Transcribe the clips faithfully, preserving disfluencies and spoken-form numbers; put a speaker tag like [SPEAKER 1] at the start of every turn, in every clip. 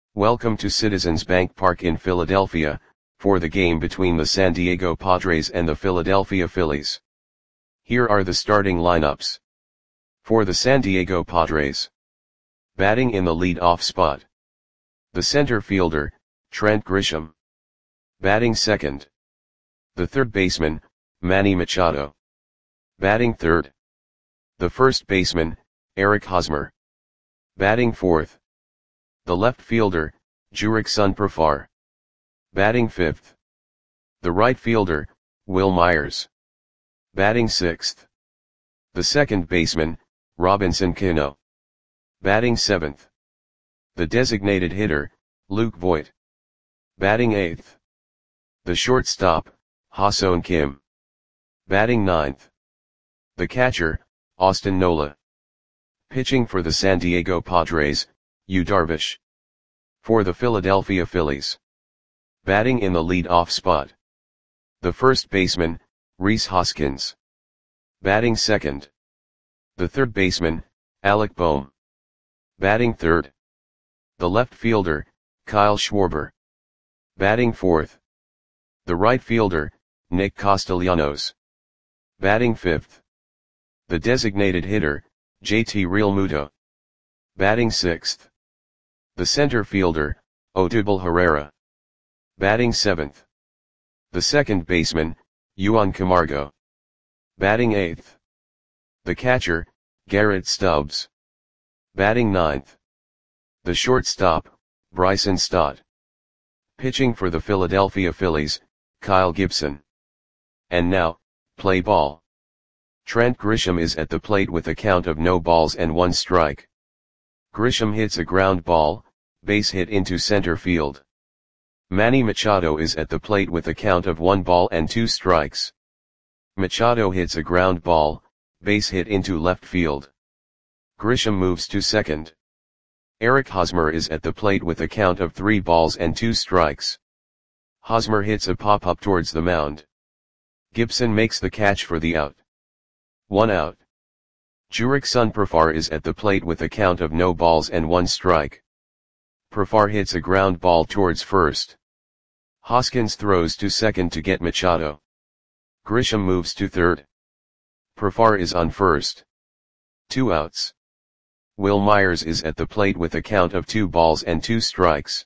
[SPEAKER 1] Welcome to Citizens Bank Park in Philadelphia, for the game between the San Diego Padres and the Philadelphia Phillies. Here are the starting lineups. For the San Diego Padres. Batting in the lead-off spot. The center fielder, Trent Grisham. Batting second. The third baseman, Manny Machado. Batting third. The first baseman, Eric Hosmer. Batting fourth. The left fielder, Jurickson Profar. Batting fifth. The right fielder, Wil Myers. Batting sixth. The second baseman, Robinson Cano. Batting seventh. The designated hitter, Luke Voit. Batting eighth. The shortstop, Ha-Seong Kim. Batting ninth. The catcher, Austin Nola. Pitching for the San Diego Padres, Yu Darvish. For the Philadelphia Phillies. Batting in the lead-off spot. The first baseman, Rhys Hoskins. Batting second. The third baseman, Alec Bohm. Batting third. The left fielder, Kyle Schwarber. Batting fourth. The right fielder, Nick Castellanos. Batting fifth. The designated hitter, J T Realmuto. Batting sixth. The center fielder, Odubel Herrera. Batting seventh. The second baseman, Yoan Camargo. Batting eighth. The catcher, Garrett Stubbs. Batting ninth. The shortstop, Bryson Stott. Pitching for the Philadelphia Phillies, Kyle Gibson. And now, play ball. Trent Grisham is at the plate with a count of no balls and one strike. Grisham hits a ground ball, base hit into center field. Manny Machado is at the plate with a count of one ball and two strikes. Machado hits a ground ball, base hit into left field. Grisham moves to second. Eric Hosmer is at the plate with a count of three balls and two strikes. Hosmer hits a pop-up towards the mound. Gibson makes the catch for the out. One out. Jurickson Profar is at the plate with a count of no balls and one strike. Profar hits a ground ball towards first. Hoskins throws to second to get Machado. Grisham moves to third. Profar is on first. Two outs. Wil Myers is at the plate with a count of two balls and two strikes.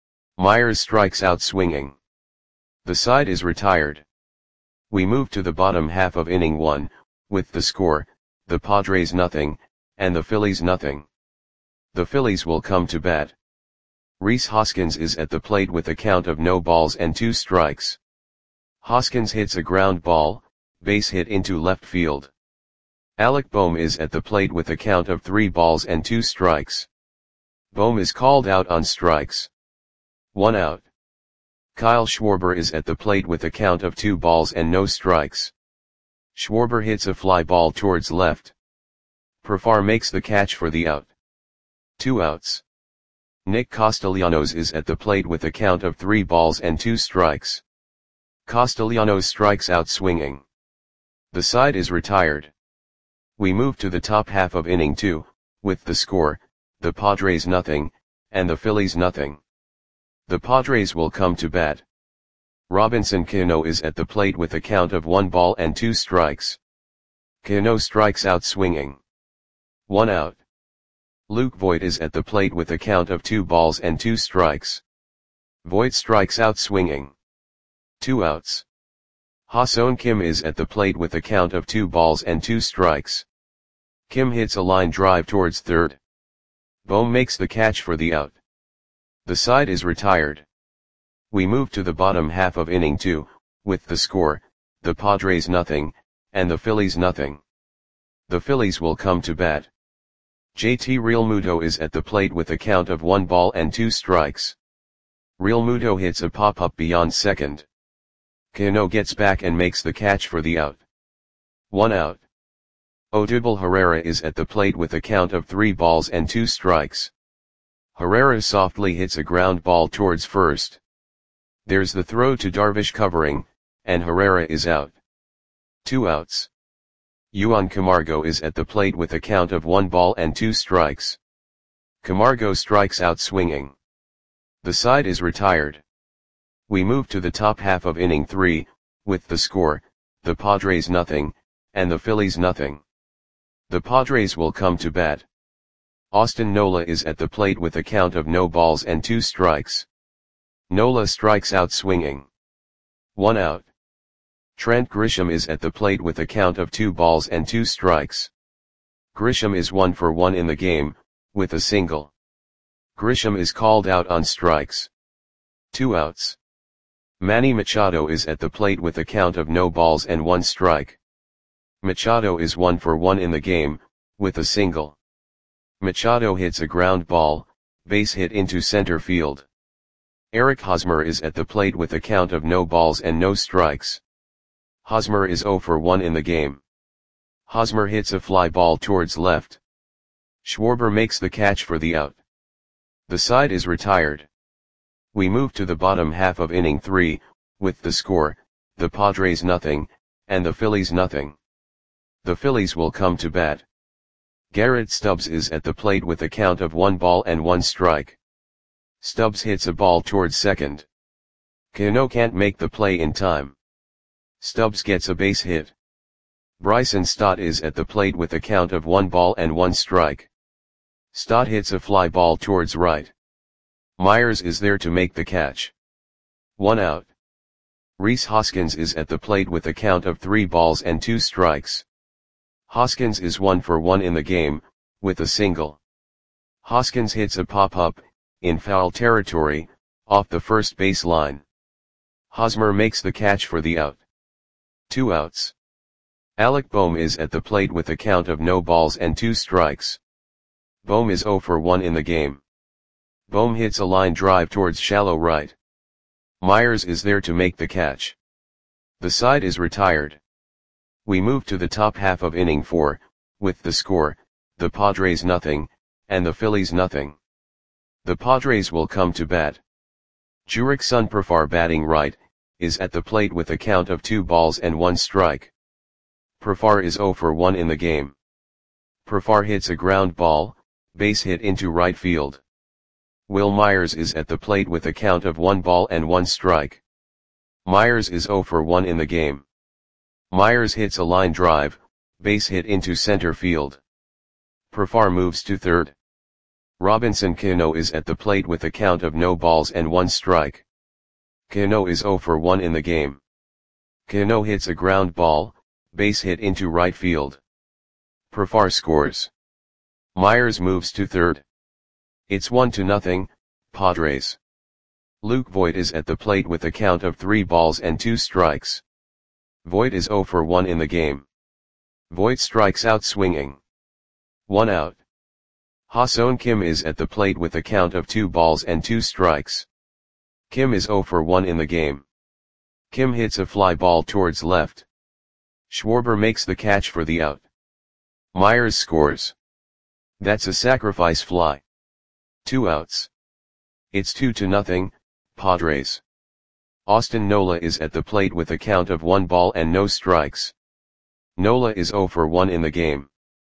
[SPEAKER 1] Myers strikes out swinging. The side is retired. We move to the bottom half of inning one, with the score, the Padres nothing, and the Phillies nothing. The Phillies will come to bat. Rhys Hoskins is at the plate with a count of no balls and two strikes. Hoskins hits a ground ball, base hit into left field. Alec Bohm is at the plate with a count of three balls and two strikes. Bohm is called out on strikes. One out. Kyle Schwarber is at the plate with a count of two balls and no strikes. Schwarber hits a fly ball towards left. Profar makes the catch for the out. Two outs. Nick Castellanos is at the plate with a count of three balls and two strikes. Castellanos strikes out swinging. The side is retired. We move to the top half of inning two, with the score, the Padres nothing, and the Phillies nothing. The Padres will come to bat. Robinson Cano is at the plate with a count of one ball and two strikes. Cano strikes out swinging. One out. Luke Voit is at the plate with a count of two balls and two strikes. Voit strikes out swinging. Two outs. Ha-Seong Kim is at the plate with a count of two balls and two strikes. Kim hits a line drive towards third. Bohm makes the catch for the out. The side is retired. We move to the bottom half of inning two, with the score, the Padres nothing, and the Phillies nothing. The Phillies will come to bat. J T Realmuto is at the plate with a count of one ball and two strikes. Realmuto hits a pop-up beyond second. Cano gets back and makes the catch for the out. One out. Odubel Herrera is at the plate with a count of three balls and two strikes. Herrera softly hits a ground ball towards first. There's the throw to Darvish covering, and Herrera is out. Two outs. Yoan Camargo is at the plate with a count of one ball and two strikes. Camargo strikes out swinging. The side is retired. We move to the top half of inning three, with the score, the Padres nothing, and the Phillies nothing. The Padres will come to bat. Austin Nola is at the plate with a count of no balls and two strikes. Nola strikes out swinging. One out. Trent Grisham is at the plate with a count of two balls and two strikes. Grisham is one for one in the game, with a single. Grisham is called out on strikes. Two outs. Manny Machado is at the plate with a count of no balls and one strike. Machado is one for one in the game, with a single. Machado hits a ground ball, base hit into center field. Eric Hosmer is at the plate with a count of no balls and no strikes. Hosmer is zero for one in the game. Hosmer hits a fly ball towards left. Schwarber makes the catch for the out. The side is retired. We move to the bottom half of inning three, with the score, the Padres nothing, and the Phillies nothing. The Phillies will come to bat. Garrett Stubbs is at the plate with a count of one ball and one strike. Stubbs hits a ball towards second. Cano can't make the play in time. Stubbs gets a base hit. Bryson Stott is at the plate with a count of one ball and one strike. Stott hits a fly ball towards right. Myers is there to make the catch. One out. Rhys Hoskins is at the plate with a count of three balls and two strikes. Hoskins is one for one in the game, with a single. Hoskins hits a pop-up, in foul territory, off the first base line. Hosmer makes the catch for the out. Two outs. Alec Bohm is at the plate with a count of no balls and two strikes. Bohm is zero for one in the game. Bohm hits a line drive towards shallow right. Myers is there to make the catch. The side is retired. We move to the top half of inning four, with the score, the Padres nothing, and the Phillies nothing. The Padres will come to bat. Jurickson Profar batting right, is at the plate with a count of two balls and one strike. Profar is zero for one in the game. Profar hits a ground ball, base hit into right field. Will Myers is at the plate with a count of one ball and one strike. Myers is zero for one in the game. Myers hits a line drive, base hit into center field. Profar moves to third. Robinson Cano is at the plate with a count of no balls and one strike. Cano is zero for one in the game. Cano hits a ground ball, base hit into right field. Profar scores. Myers moves to third. It's one to nothing, Padres. Luke Voit is at the plate with a count of three balls and two strikes. Voit is zero for one in the game. Voit strikes out swinging. One out. Ha-Seong Kim is at the plate with a count of two balls and two strikes. Kim is zero for one in the game. Kim hits a fly ball towards left. Schwarber makes the catch for the out. Myers scores. That's a sacrifice fly. Two outs. It's two to nothing, Padres. Austin Nola is at the plate with a count of one ball and no strikes. Nola is zero for one in the game.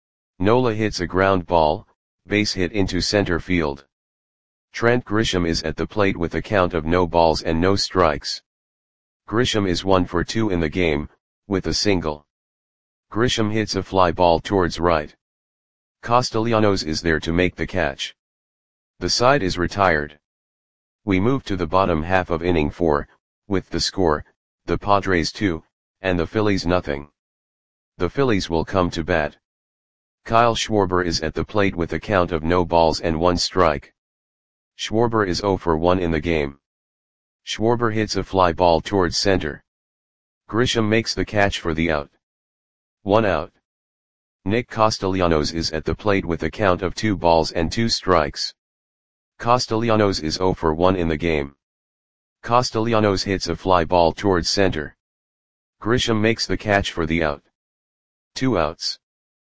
[SPEAKER 1] Nola hits a ground ball, base hit into center field. Trent Grisham is at the plate with a count of no balls and no strikes. Grisham is one for two in the game, with a single. Grisham hits a fly ball towards right. Castellanos is there to make the catch. The side is retired. We move to the bottom half of inning four, with the score, the Padres two, and the Phillies nothing. The Phillies will come to bat. Kyle Schwarber is at the plate with a count of no balls and one strike. Schwarber is zero for one in the game. Schwarber hits a fly ball towards center. Grisham makes the catch for the out. One out. Nick Castellanos is at the plate with a count of two balls and two strikes. Castellanos is zero for one in the game. Castellanos hits a fly ball towards center. Grisham makes the catch for the out. Two outs.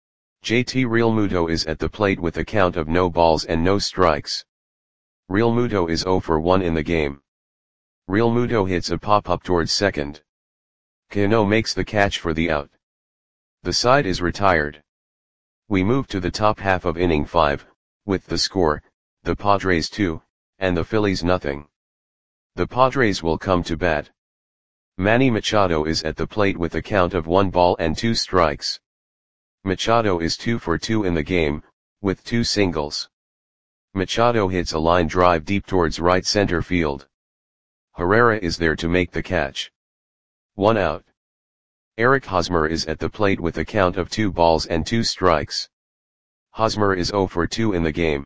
[SPEAKER 1] J T Realmuto is at the plate with a count of no balls and no strikes. Realmuto is zero for one in the game. Realmuto hits a pop-up towards second. Cano makes the catch for the out. The side is retired. We move to the top half of inning five, with the score, the Padres two, and the Phillies nothing. The Padres will come to bat. Manny Machado is at the plate with a count of one ball and two strikes. Machado is two for two in the game, with two singles. Machado hits a line drive deep towards right center field. Herrera is there to make the catch. One out. Eric Hosmer is at the plate with a count of two balls and two strikes. Hosmer is zero for two in the game.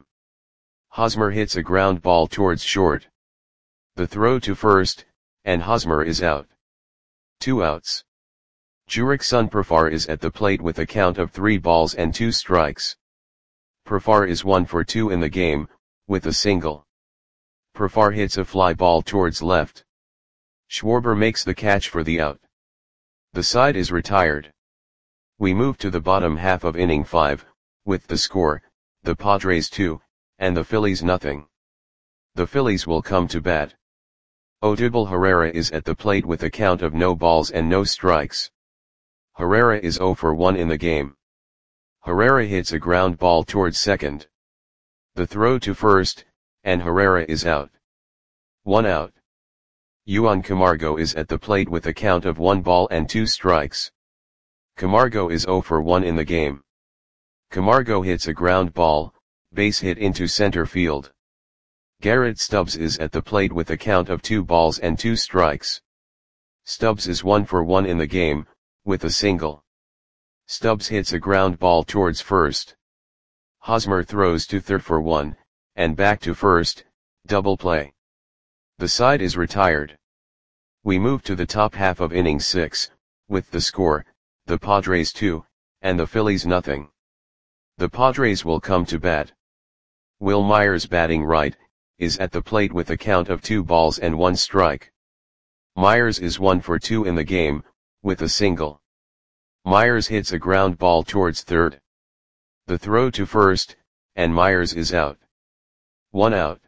[SPEAKER 1] Hosmer hits a ground ball towards short. The throw to first, and Hosmer is out. Two outs. Jurickson Profar is at the plate with a count of three balls and two strikes. Profar is one for two in the game, with a single. Profar hits a fly ball towards left. Schwarber makes the catch for the out. The side is retired. We move to the bottom half of inning five, with the score, the Padres two, and the Phillies nothing. The Phillies will come to bat. Odubel Herrera is at the plate with a count of no balls and no strikes. Herrera is zero for one in the game. Herrera hits a ground ball towards second. The throw to first, and Herrera is out. One out. Juan Camargo is at the plate with a count of one ball and two strikes. Camargo is zero for one in the game. Camargo hits a ground ball, base hit into center field. Garrett Stubbs is at the plate with a count of two balls and two strikes. Stubbs is one for one in the game, with a single. Stubbs hits a ground ball towards first. Hosmer throws to third for one, and back to first, double play. The side is retired. We move to the top half of inning six, with the score, the Padres two, and the Phillies nothing. The Padres will come to bat. Will Myers batting right, is at the plate with a count of two balls and one strike. Myers is one for two in the game, with a single. Myers hits a ground ball towards third. The throw to first, and Myers is out. One out.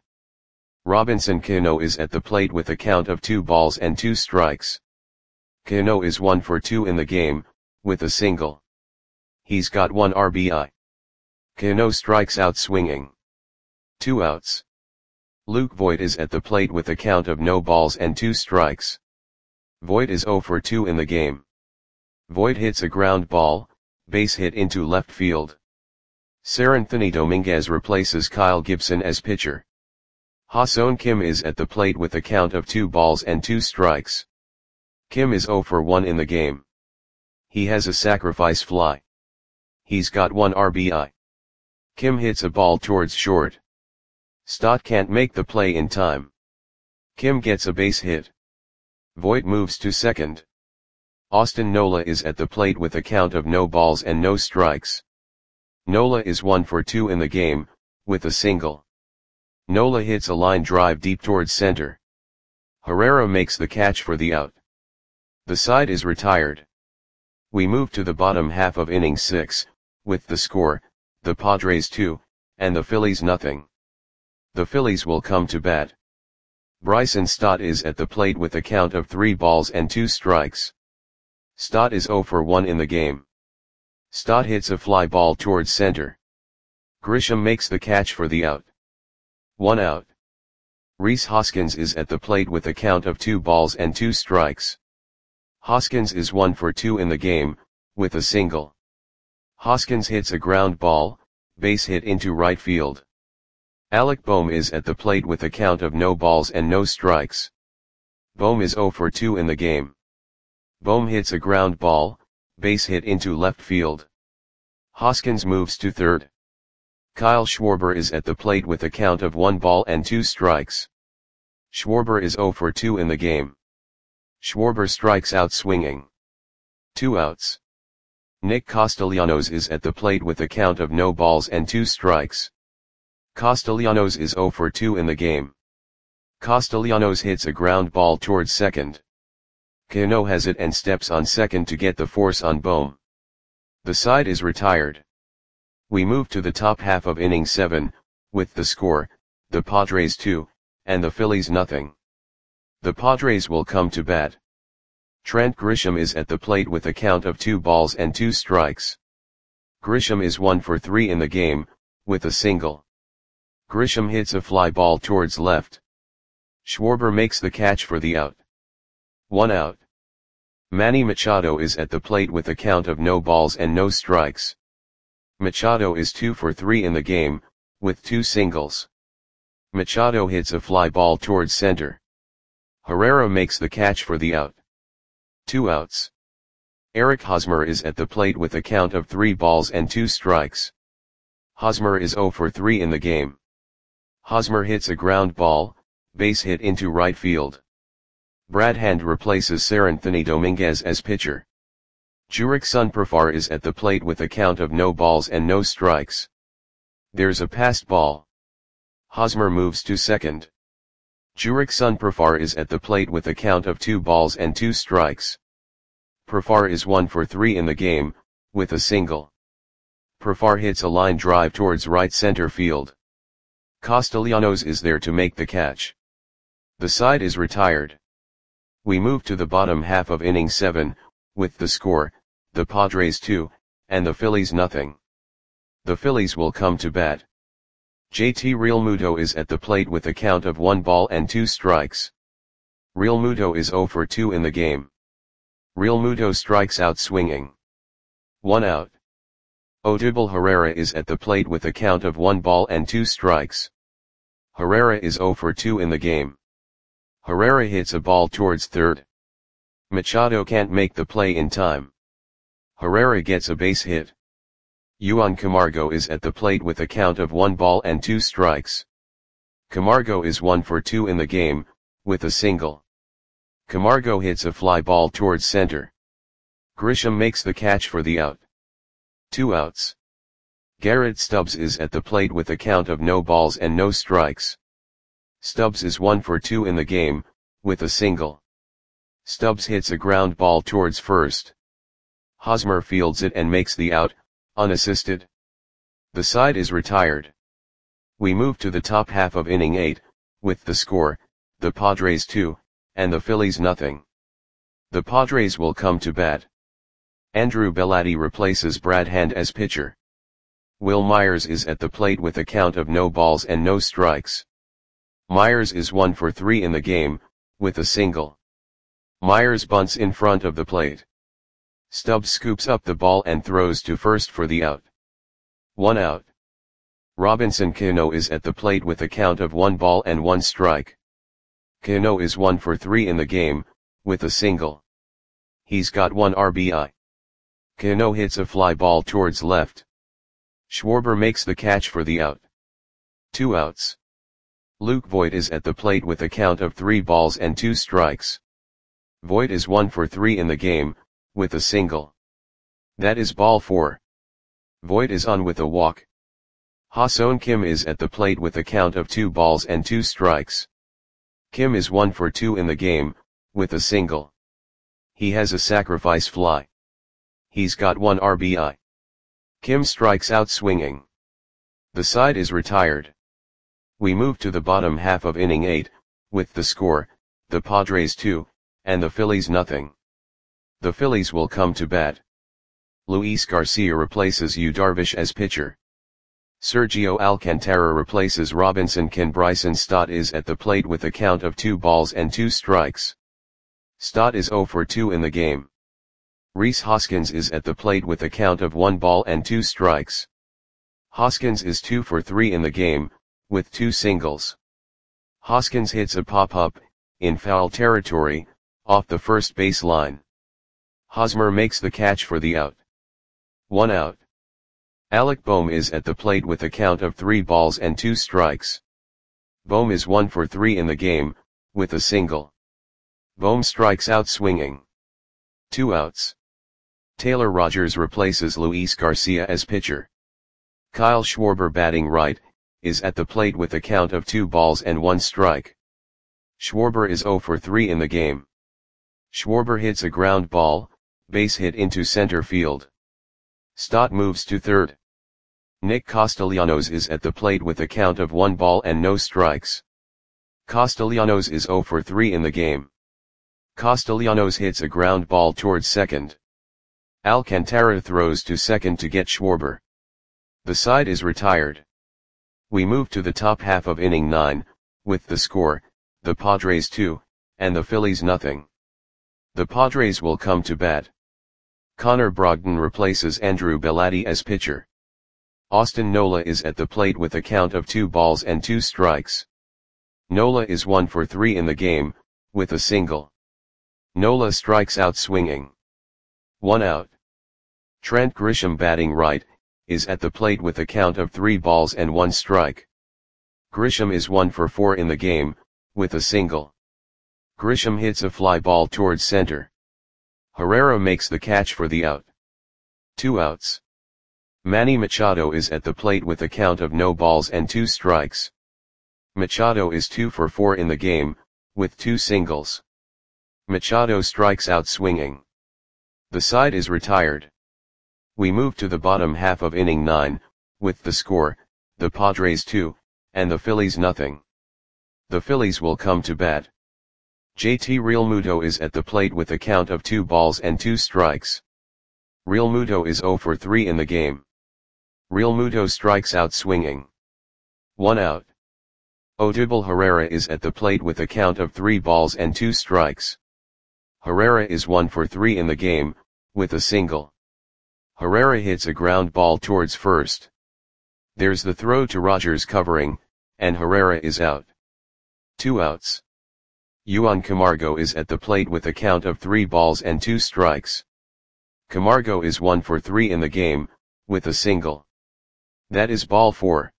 [SPEAKER 1] Robinson Cano is at the plate with a count of two balls and two strikes. Cano is one for two in the game, with a single. He's got one R B I. Cano strikes out swinging. Two outs. Luke Voit is at the plate with a count of no balls and two strikes. Voit is zero for two in the game. Voit hits a ground ball, base hit into left field. Seranthony Dominguez replaces Kyle Gibson as pitcher. Ha-Seong Kim is at the plate with a count of two balls and two strikes. Kim is zero for one in the game. He has a sacrifice fly. He's got one R B I. Kim hits a ball towards short. Stott can't make the play in time. Kim gets a base hit. Voit moves to second. Austin Nola is at the plate with a count of no balls and no strikes. Nola is one for two in the game, with a single. Nola hits a line drive deep towards center. Herrera makes the catch for the out. The side is retired. We move to the bottom half of inning six, with the score, the Padres two, and the Phillies nothing. The Phillies will come to bat. Bryson Stott is at the plate with a count of three balls and two strikes. Stott is zero for one in the game. Stott hits a fly ball towards center. Grisham makes the catch for the out. One out. Rhys Hoskins is at the plate with a count of two balls and two strikes. Hoskins is one for two in the game, with a single. Hoskins hits a ground ball, base hit into right field. Alec Bohm is at the plate with a count of no balls and no strikes. Bohm is zero for two in the game. Bohm hits a ground ball, base hit into left field. Hoskins moves to third. Kyle Schwarber is at the plate with a count of one ball and two strikes. Schwarber is zero for two in the game. Schwarber strikes out swinging. Two outs. Nick Castellanos is at the plate with a count of no balls and two strikes. Castellanos is zero for two in the game. Castellanos hits a ground ball towards second. Cano has it and steps on second to get the force on Bohm. The side is retired. We move to the top half of inning seven, with the score, the Padres two, and the Phillies nothing. The Padres will come to bat. Trent Grisham is at the plate with a count of two balls and two strikes. Grisham is one for three in the game, with a single. Grisham hits a fly ball towards left. Schwarber makes the catch for the out. One out. Manny Machado is at the plate with a count of no balls and no strikes. Machado is two for three in the game, with two singles. Machado hits a fly ball towards center. Herrera makes the catch for the out. Two outs. Eric Hosmer is at the plate with a count of three balls and two strikes. Hosmer is zero for three in the game. Hosmer hits a ground ball, base hit into right field. Brad Hand replaces Seranthony Dominguez as pitcher. Jurickson Profar is at the plate with a count of no balls and no strikes. There's a passed ball. Hosmer moves to second. Jurickson Profar is at the plate with a count of two balls and two strikes. Profar is one for three in the game, with a single. Profar hits a line drive towards right center field. Castellanos is there to make the catch. The side is retired. We move to the bottom half of inning seven, with the score, the Padres two, and the Phillies nothing. The Phillies will come to bat. J T Realmuto is at the plate with a count of one ball and two strikes. Realmuto is zero for two in the game. Realmuto strikes out swinging. One out. Odubel Herrera is at the plate with a count of one ball and two strikes. Herrera is zero for two in the game. Herrera hits a ball towards third. Machado can't make the play in time. Herrera gets a base hit. Juan Camargo is at the plate with a count of one ball and two strikes. Camargo is one for two in the game, with a single. Camargo hits a fly ball towards center. Grisham makes the catch for the out. Two outs. Garrett Stubbs is at the plate with a count of no balls and no strikes. Stubbs is one for two in the game, with a single. Stubbs hits a ground ball towards first. Hosmer fields it and makes the out, unassisted. The side is retired. We move to the top half of inning eight, with the score, the Padres two, and the Phillies nothing. The Padres will come to bat. Andrew Bellotti replaces Brad Hand as pitcher. Will Myers is at the plate with a count of no balls and no strikes. Myers is one for three in the game, with a single. Myers bunts in front of the plate. Stubbs scoops up the ball and throws to first for the out. One out. Robinson Cano is at the plate with a count of one ball and one strike. Cano is one for three in the game, with a single. He's got one R B I. Cano hits a fly ball towards left. Schwarber makes the catch for the out. Two outs. Luke Voit is at the plate with a count of three balls and two strikes. Voit is one for three in the game, with a single. That is ball four. Voit is on with a walk. Ha-Seong Kim is at the plate with a count of two balls and two strikes. Kim is one for two in the game, with a single. He has a sacrifice fly. He's got one R B I. Kim strikes out swinging. The side is retired. We move to the bottom half of inning eight, with the score, the Padres two, and the Phillies nothing. The Phillies will come to bat. Luis Garcia replaces Yu Darvish as pitcher. Sergio Alcantara replaces Robinson Ken. Bryson Stott is at the plate with a count of two balls and two strikes. Stott is zero for two in the game. Rhys Hoskins is at the plate with a count of one ball and two strikes. Hoskins is two for three in the game, with two singles. Hoskins hits a pop-up, in foul territory, off the first base line. Hosmer makes the catch for the out. One out. Alec Bohm is at the plate with a count of three balls and two strikes. Bohm is one for three in the game, with a single. Bohm strikes out swinging. Two outs. Taylor Rogers replaces Luis Garcia as pitcher. Kyle Schwarber, batting right, is at the plate with a count of two balls and one strike. Schwarber is zero for three in the game. Schwarber hits a ground ball, base hit into center field. Stott moves to third. Nick Castellanos is at the plate with a count of one ball and no strikes. Castellanos is zero for three in the game. Castellanos hits a ground ball towards second. Alcantara throws to second to get Schwarber. The side is retired. We move to the top half of inning nine, with the score, the Padres two, and the Phillies nothing. The Padres will come to bat. Connor Brogdon replaces Andrew Bellotti as pitcher. Austin Nola is at the plate with a count of two balls and two strikes. Nola is one for three in the game, with a single. Nola strikes out swinging. One out. Trent Grisham, batting right, is at the plate with a count of three balls and one strike. Grisham is one for four in the game, with a single. Grisham hits a fly ball towards center. Herrera makes the catch for the out. Two outs. Manny Machado is at the plate with a count of no balls and two strikes. Machado is two for four in the game, with two singles. Machado strikes out swinging. The side is retired. We move to the bottom half of inning nine, with the score, the Padres two, and the Phillies nothing. The Phillies will come to bat. J T Realmuto is at the plate with a count of two balls and two strikes. Realmuto is zero for three in the game. Realmuto strikes out swinging. One out. Odubel Herrera is at the plate with a count of three balls and two strikes. Herrera is one for three in the game, with a single. Herrera hits a ground ball towards first. There's the throw to Rogers covering, and Herrera is out. Two outs. Juan Camargo is at the plate with a count of three balls and two strikes. Camargo is one for three in the game, with a single. That is ball four.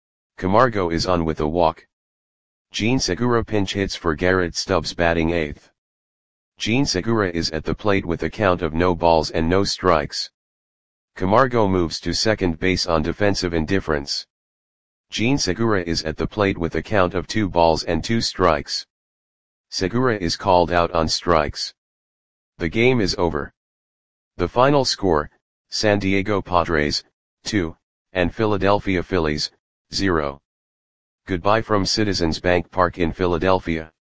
[SPEAKER 1] Camargo is on with a walk. Jean Segura pinch hits for Garrett Stubbs, batting eighth. Jean Segura is at the plate with a count of no balls and no strikes. Camargo moves to second base on defensive indifference. Jean Segura is at the plate with a count of two balls and two strikes. Segura is called out on strikes. The game is over. The final score, San Diego Padres, two, and Philadelphia Phillies, zero. Goodbye from Citizens Bank Park in Philadelphia.